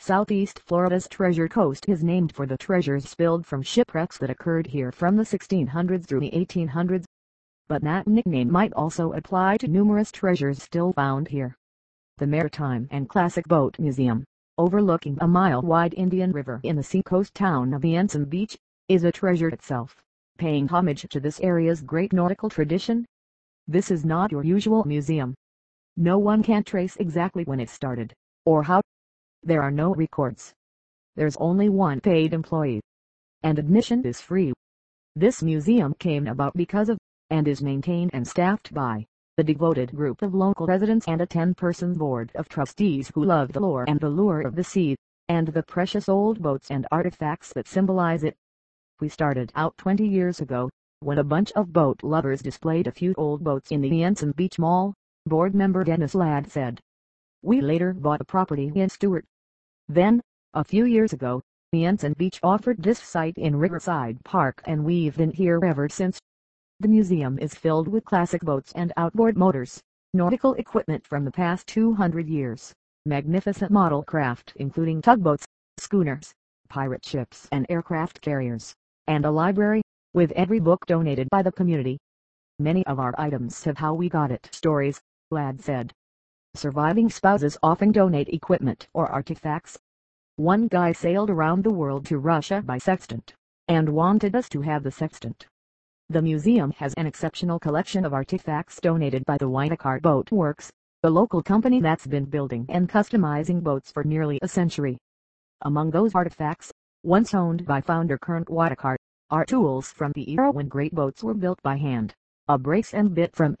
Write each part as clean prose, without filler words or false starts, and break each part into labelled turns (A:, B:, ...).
A: Southeast Florida's Treasure Coast is named for the treasures spilled from shipwrecks that occurred here from the 1600s through the 1800s. But that nickname might also apply to numerous treasures still found here. The Maritime and Classic Boat Museum, overlooking a mile-wide Indian River in the seacoast town of Ensign Beach, is a treasure itself, paying homage to this area's great nautical tradition. This is not your usual museum. No one can trace exactly when it started, or how. There are no records. There's only one paid employee, and admission is free. This museum came about because of, and is maintained and staffed by, the devoted group of local residents and a 10-person board of trustees who love the lore and the lure of the sea, and the precious old boats and artifacts that symbolize it. We started out 20 years ago, when a bunch of boat lovers displayed a few old boats in the Ensign Beach Mall, board member Dennis Ladd said. We later bought a property in Stuart. Then, a few years ago, Ensign Beach offered this site in Riverside Park and we've been here ever since. The museum is filled with classic boats and outboard motors, nautical equipment from the past 200 years, magnificent model craft including tugboats, schooners, pirate ships and aircraft carriers, and a library, with every book donated by the community. Many of our items have how we got it stories, Ladd said. Surviving spouses often donate equipment or artifacts. One guy sailed around the world to Russia by sextant, and wanted us to have the sextant. The museum has an exceptional collection of artifacts donated by the Whitecar Boat Works, the local company that's been building and customizing boats for nearly a century. Among those artifacts, once owned by founder Kurt Whitecar, are tools from the era when great boats were built by hand, a brace and bit from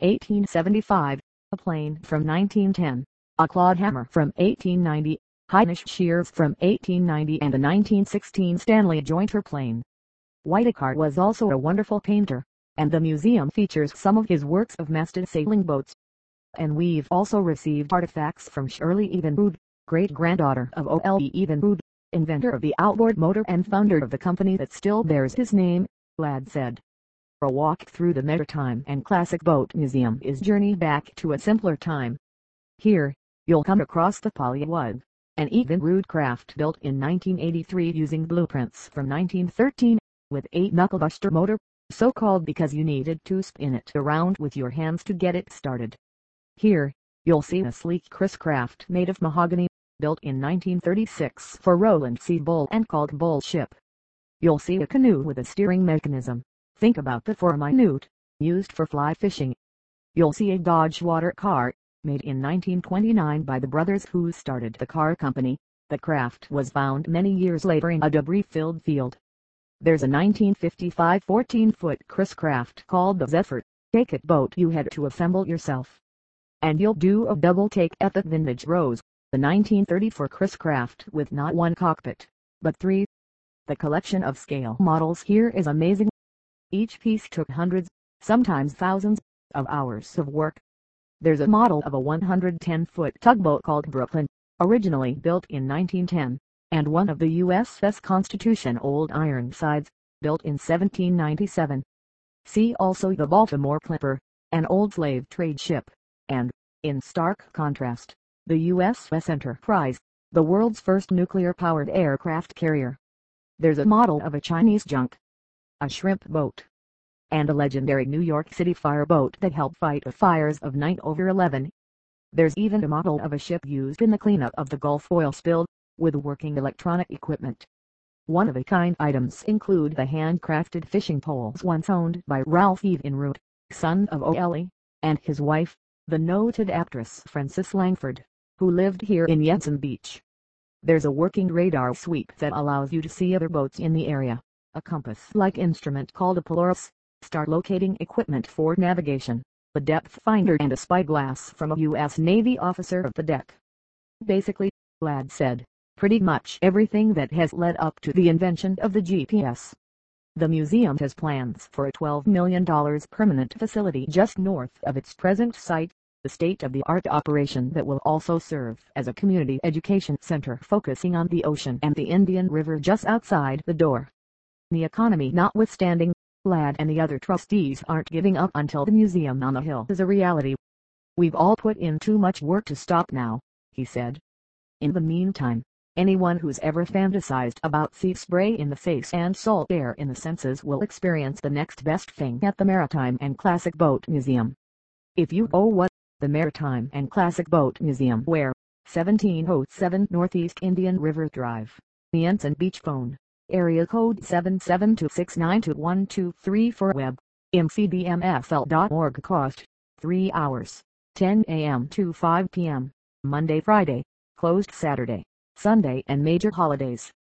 A: 1875, a plane from 1910, a clawed hammer from 1890, Heinisch shears from 1890 and a 1916 Stanley Jointer plane. Whitecar was also a wonderful painter, and the museum features some of his works of masted sailing boats. And we've also received artifacts from Shirley Evinrude, great-granddaughter of O.L.E. Evinrude, inventor of the outboard motor and founder of the company that still bears his name, Ladd said. A walk through the Maritime and Classic Boat Museum is journey back to a simpler time. Here, you'll come across the Pollywog, an Evinrude craft built in 1983 using blueprints from 1913, with a knucklebuster motor, so called because you needed to spin it around with your hands to get it started. Here, you'll see a sleek Chris craft made of mahogany, built in 1936 for Roland C. Bull and called Bull Ship. You'll see a canoe with a steering mechanism. Think about the 4-minute, used for fly fishing. You'll see a Dodge water car, made in 1929 by the brothers who started the car company. The craft was found many years later in a debris-filled field. There's a 1955 14-foot Chris craft called the Zephyr, take-it boat you had to assemble yourself. And you'll do a double take at the Vintage Rose, the 1934 Chris craft with not one cockpit, but three. The collection of scale models here is amazing. Each piece took hundreds, sometimes thousands, of hours of work. There's a model of a 110-foot tugboat called Brooklyn, originally built in 1910, and one of the USS Constitution Old Ironsides, built in 1797. See also the Baltimore Clipper, an old slave trade ship, and, in stark contrast, the USS Enterprise, the world's first nuclear-powered aircraft carrier. There's a model of a Chinese junk, a shrimp boat, and a legendary New York City fireboat that helped fight the fires of 9/11. There's even a model of a ship used in the cleanup of the Gulf oil spill, with working electronic equipment. One-of-a-kind items include the handcrafted fishing poles once owned by Ralph Evinrude, son of O.L.E., and his wife, the noted actress Frances Langford, who lived here in Ensign Beach. There's a working radar sweep that allows you to see other boats in the area, a compass-like instrument called a Polaris, star locating equipment for navigation, a depth finder and a spyglass from a U.S. Navy officer of the deck. Basically, Ladd said, pretty much everything that has led up to the invention of the GPS. The museum has plans for a $12 million permanent facility just north of its present site, the state-of-the-art operation that will also serve as a community education center focusing on the ocean and the Indian River just outside the door. The economy notwithstanding, Ladd and the other trustees aren't giving up until the museum on the hill is a reality. We've all put in too much work to stop now, he said. In the meantime, Anyone who's ever fantasized about sea spray in the face and salt air in the senses will experience the next best thing at the Maritime and Classic Boat Museum. If you know what, the Maritime and Classic Boat Museum, where 1707 Northeast Indian River Drive, the Ensign Beach. Phone, area code 772-692-1234. Web, mcdmfl.org. Cost, 3 hours, 10 a.m. to 5 p.m., Monday, Friday, closed Saturday, Sunday and major holidays.